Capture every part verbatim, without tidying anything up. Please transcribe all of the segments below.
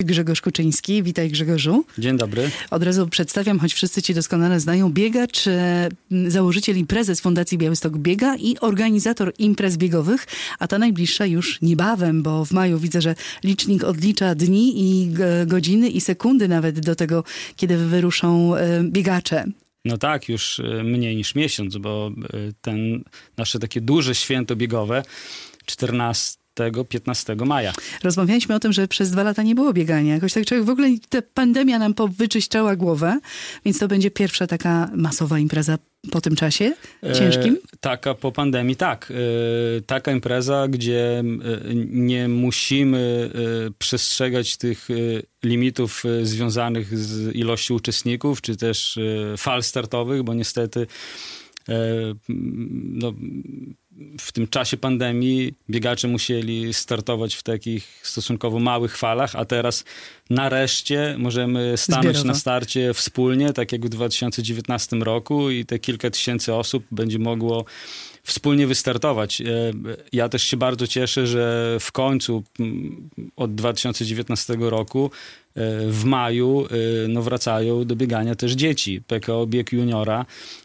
Grzegorz Kuczyński. Witaj, Grzegorzu. Dzień dobry. Od razu przedstawiam, choć wszyscy cię doskonale znają, biegacz, założyciel i prezes Fundacji Białystok Biega i organizator imprez biegowych, a ta najbliższa już niebawem, bo w maju widzę, że licznik odlicza dni i godziny i sekundy nawet do tego, kiedy wyruszą biegacze. No tak, już mniej niż miesiąc, bo ten nasze takie duże święto biegowe czternastego piętnastego maja. Rozmawialiśmy o tym, że przez dwa lata nie było biegania. Jakoś tak człowiek, w ogóle ta pandemia nam powyczyszczała głowę, więc to będzie pierwsza taka masowa impreza po tym czasie ciężkim? E, taka po pandemii, tak. E, taka impreza, gdzie e, nie musimy e, przestrzegać tych e, limitów e, związanych z ilością uczestników, czy też e, fal startowych, bo niestety e, no, w tym czasie pandemii biegacze musieli startować w takich stosunkowo małych falach, a teraz nareszcie możemy stanąć Zbiorowo na starcie wspólnie, tak jak w dwa tysiące dziewiętnastym roku, i te kilka tysięcy osób będzie mogło wspólnie wystartować. Ja też się bardzo cieszę, że w końcu od dwa tysiące dziewiętnastego roku w maju no, wracają do biegania też dzieci. P K O Bieg Juniora.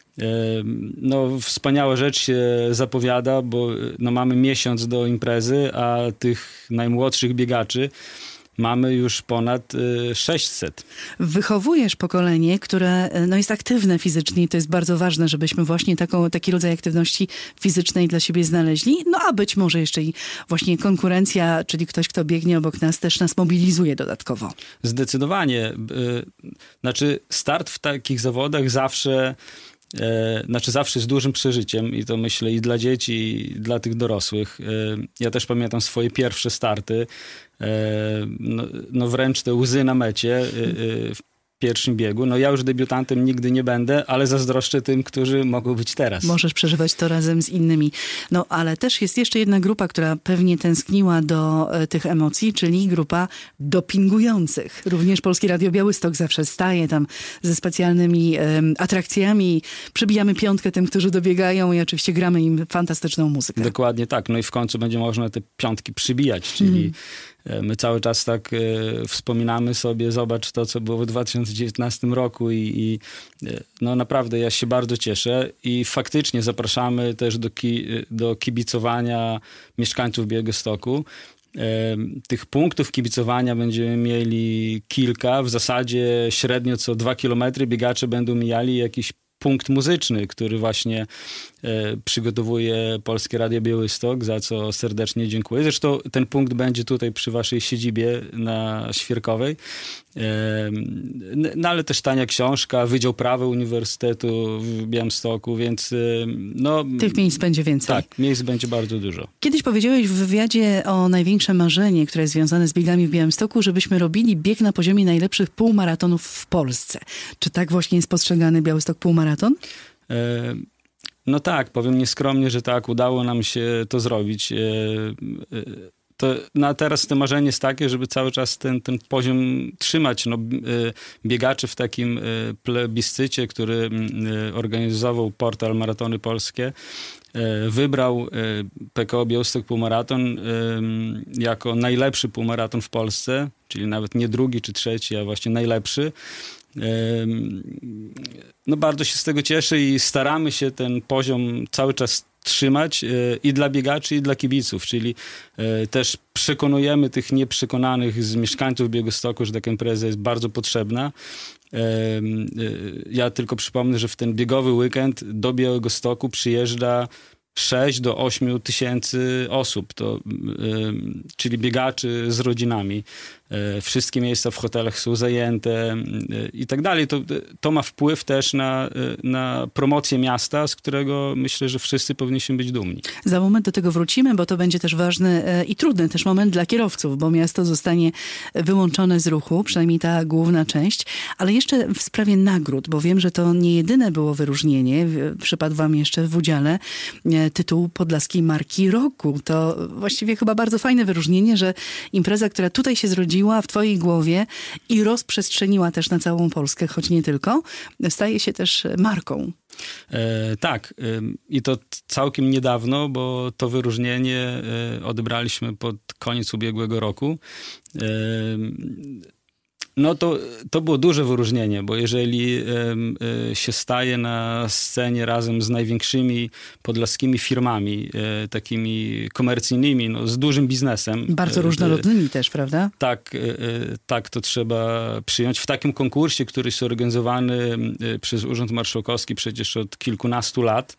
No, wspaniała rzecz się zapowiada, bo no, mamy miesiąc do imprezy, a tych najmłodszych biegaczy mamy już ponad sześćset. Wychowujesz pokolenie, które no, jest aktywne fizycznie i to jest bardzo ważne, żebyśmy właśnie taką, taki rodzaj aktywności fizycznej dla siebie znaleźli. No a być może jeszcze i właśnie konkurencja, czyli ktoś, kto biegnie obok nas, też nas mobilizuje dodatkowo. Zdecydowanie. Znaczy start w takich zawodach zawsze E, znaczy zawsze z dużym przeżyciem i to myślę i dla dzieci, i dla tych dorosłych. E, ja też pamiętam swoje pierwsze starty, e, no, no wręcz te łzy na mecie e, e, w pierwszym biegu. No ja już debiutantem nigdy nie będę, ale zazdroszczę tym, którzy mogą być teraz. Możesz przeżywać to razem z innymi. No ale też jest jeszcze jedna grupa, która pewnie tęskniła do e, tych emocji, czyli grupa dopingujących. Również Polskie Radio Białystok zawsze staje tam ze specjalnymi e, atrakcjami. Przybijamy piątkę tym, którzy dobiegają i oczywiście gramy im fantastyczną muzykę. Dokładnie tak. No i w końcu będzie można te piątki przybijać, czyli mm. My cały czas tak e, wspominamy sobie, zobacz to, co było w dwa tysiące dziewiętnastym roku i, i no naprawdę ja się bardzo cieszę i faktycznie zapraszamy też do, ki, do kibicowania mieszkańców Białegostoku. E, tych punktów kibicowania będziemy mieli kilka. W zasadzie średnio co dwa kilometry biegacze będą mijali jakiś punkt muzyczny, który właśnie e, przygotowuje Polskie Radio Białystok, za co serdecznie dziękuję. Zresztą ten punkt będzie tutaj przy waszej siedzibie na Świerkowej. E, no ale też tania książka, Wydział Prawa Uniwersytetu w Białymstoku, więc e, no... Tych miejsc będzie więcej. Tak, miejsc będzie bardzo dużo. Kiedyś powiedziałeś w wywiadzie o największe marzenie, które jest związane z biegami w Białymstoku, żebyśmy robili bieg na poziomie najlepszych półmaratonów w Polsce. Czy tak właśnie jest postrzegany Białystok Półmaraton? E, no tak, powiem nieskromnie, że tak, udało nam się to zrobić. E, e, To, no a teraz to marzenie jest takie, żeby cały czas ten, ten poziom trzymać. No, biegacze w takim plebiscycie, który organizował portal Maratony Polskie, wybrał P K O Białystok Półmaraton jako najlepszy półmaraton w Polsce, czyli nawet nie drugi czy trzeci, a właśnie najlepszy. No bardzo się z tego cieszę i staramy się ten poziom cały czas trzymać i dla biegaczy, i dla kibiców, czyli też przekonujemy tych nieprzekonanych z mieszkańców Białegostoku, że taka impreza jest bardzo potrzebna. Ja tylko przypomnę, że w ten biegowy weekend do Białegostoku przyjeżdża sześć do ośmiu tysięcy osób, to, czyli biegaczy z rodzinami. Wszystkie miejsca w hotelach są zajęte i tak dalej. To, to ma wpływ też na, na promocję miasta, z którego myślę, że wszyscy powinniśmy być dumni. Za moment do tego wrócimy, bo to będzie też ważny i trudny też moment dla kierowców, bo miasto zostanie wyłączone z ruchu, przynajmniej ta główna część. Ale jeszcze w sprawie nagród, bo wiem, że to nie jedyne było wyróżnienie. Przypadł wam jeszcze w udziale tytuł Podlaskiej Marki Roku. To właściwie chyba bardzo fajne wyróżnienie, że impreza, która tutaj się zrodziła w twojej głowie i rozprzestrzeniła też na całą Polskę, choć nie tylko, staje się też marką. E, tak. E, I to całkiem niedawno, bo to wyróżnienie e, odebraliśmy pod koniec ubiegłego roku. E, No to, to było duże wyróżnienie, bo jeżeli y, się staje na scenie razem z największymi podlaskimi firmami, y, takimi komercyjnymi, no, z dużym biznesem. Bardzo różnorodnymi y, też, prawda? Tak, y, tak, to trzeba przyjąć. W takim konkursie, który jest organizowany y, przez Urząd Marszałkowski przecież od kilkunastu lat,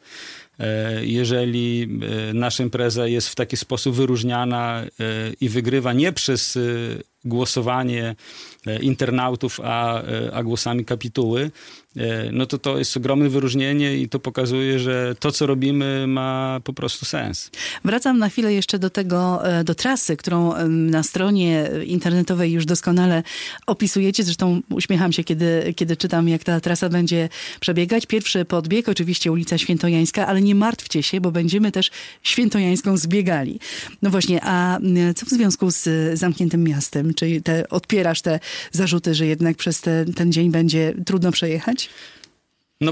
jeżeli nasza impreza jest w taki sposób wyróżniana i wygrywa nie przez głosowanie internautów, a, a głosami kapituły, no to to jest ogromne wyróżnienie i to pokazuje, że to, co robimy, ma po prostu sens. Wracam na chwilę jeszcze do tego, do trasy, którą na stronie internetowej już doskonale opisujecie. Zresztą uśmiecham się, kiedy, kiedy czytam, jak ta trasa będzie przebiegać. Pierwszy podbieg, oczywiście ulica Świętojańska, ale nie martwcie się, bo będziemy też Świętojańską zbiegali. No właśnie, a co w związku z zamkniętym miastem? Czy te, odpierasz te zarzuty, że jednak przez te, ten dzień będzie trudno przejechać? No,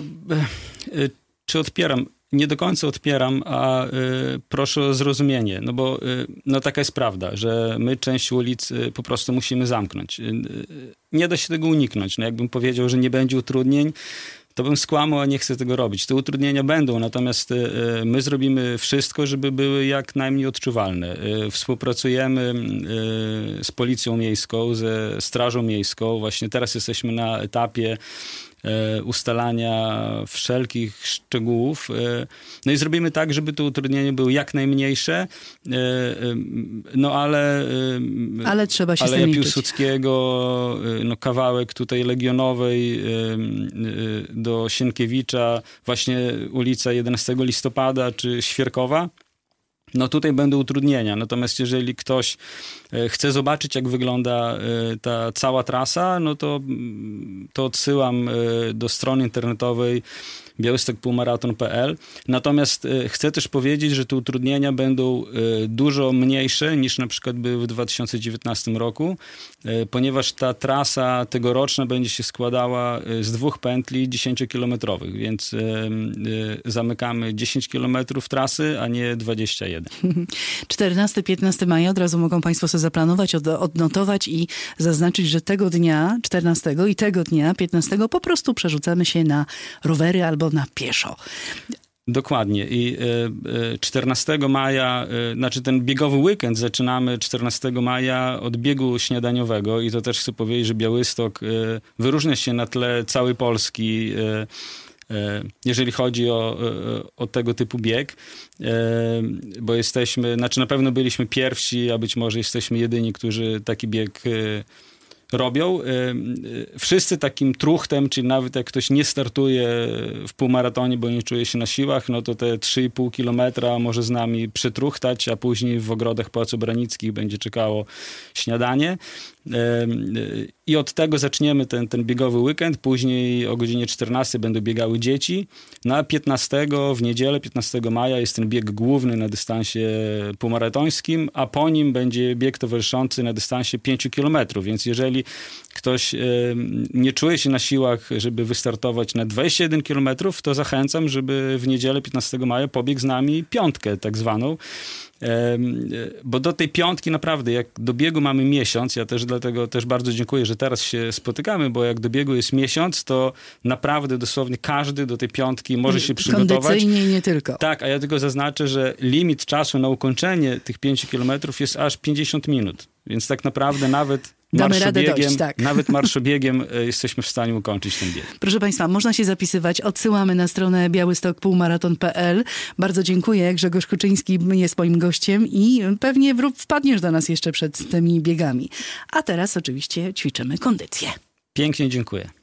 czy odpieram? Nie do końca odpieram, a y, proszę o zrozumienie, no bo y, no taka jest prawda, że my część ulic y, po prostu musimy zamknąć. Y, y, nie da się tego uniknąć. No jakbym powiedział, że nie będzie utrudnień, to bym skłamał, a nie chcę tego robić. Te utrudnienia będą, natomiast y, my zrobimy wszystko, żeby były jak najmniej odczuwalne. Y, współpracujemy y, z Policją Miejską, ze Strażą Miejską. Właśnie teraz jesteśmy na etapie ustalania wszelkich szczegółów. No i zrobimy tak, żeby te utrudnienia były jak najmniejsze. No ale... Ale trzeba się Aleja Piłsudskiego, no kawałek tutaj Legionowej do Sienkiewicza, właśnie ulica jedenastego listopada czy Świerkowa. No tutaj będą utrudnienia, natomiast jeżeli ktoś chce zobaczyć, jak wygląda ta cała trasa, no to, to odsyłam do strony internetowej białystok półmaraton kropka pe el. Natomiast chcę też powiedzieć, że te utrudnienia będą dużo mniejsze niż na przykład były w dwa tysiące dziewiętnastym roku, ponieważ ta trasa tegoroczna będzie się składała z dwóch pętli dziesięciokilometrowych, więc zamykamy dziesięć kilometrów trasy, a nie dwadzieścia jeden. czternastego piętnastego maja od razu mogą Państwo sobie zaplanować, od, odnotować i zaznaczyć, że tego dnia czternastego i tego dnia piętnastego po prostu przerzucamy się na rowery albo na pieszo. Dokładnie. I czternastego maja, znaczy ten biegowy weekend zaczynamy czternastego maja od biegu śniadaniowego i to też chcę powiedzieć, że Białystok wyróżnia się na tle całej Polski, jeżeli chodzi o, o tego typu bieg, bo jesteśmy, znaczy na pewno byliśmy pierwsi, a być może jesteśmy jedyni, którzy taki bieg robią. Wszyscy takim truchtem, czyli nawet jak ktoś nie startuje w półmaratonie, bo nie czuje się na siłach, no to te trzy i pół kilometra może z nami przytruchtać, a później w ogrodach Pałacu Branickich będzie czekało śniadanie. I od tego zaczniemy ten, ten biegowy weekend. Później o godzinie czternastej będą biegały dzieci. No a piętnastego w niedzielę, piętnastego maja jest ten bieg główny na dystansie półmaratońskim, a po nim będzie bieg towarzyszący na dystansie pięciu kilometrów. Więc jeżeli ktoś nie czuje się na siłach, żeby wystartować na dwadzieścia jeden kilometrów, to zachęcam, żeby w niedzielę piętnastego maja pobiegł z nami piątkę tak zwaną. Bo do tej piątki naprawdę, jak do biegu mamy miesiąc, ja też dlatego też bardzo dziękuję, że teraz się spotykamy, bo jak do biegu jest miesiąc, to naprawdę dosłownie każdy do tej piątki może się przygotować. Kondycyjnie i nie tylko. Tak, a ja tylko zaznaczę, że limit czasu na ukończenie tych pięciu kilometrów jest aż pięćdziesiąt minut, więc tak naprawdę nawet Damy radę dojść, tak. Nawet marszobiegiem jesteśmy w stanie ukończyć ten bieg. Proszę Państwa, można się zapisywać. Odsyłamy na stronę białystok półmaraton kropka pe el. Bardzo dziękuję. Grzegorz Kuczyński jest moim gościem i pewnie wpadniesz do nas jeszcze przed tymi biegami. A teraz oczywiście ćwiczymy kondycję. Pięknie dziękuję.